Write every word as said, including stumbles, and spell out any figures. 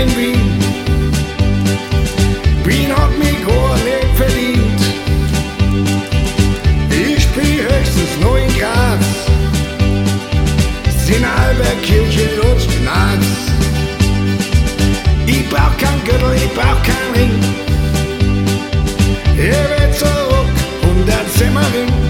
in Wien. Wien hat mich gar nicht verdient. Ich bin höchstens noch in Graz, in Albertkirche lutscht Graz. Ich brauch kein Gürtel, ich brauch kein Ring. Er wird zurück und der Zimmerring.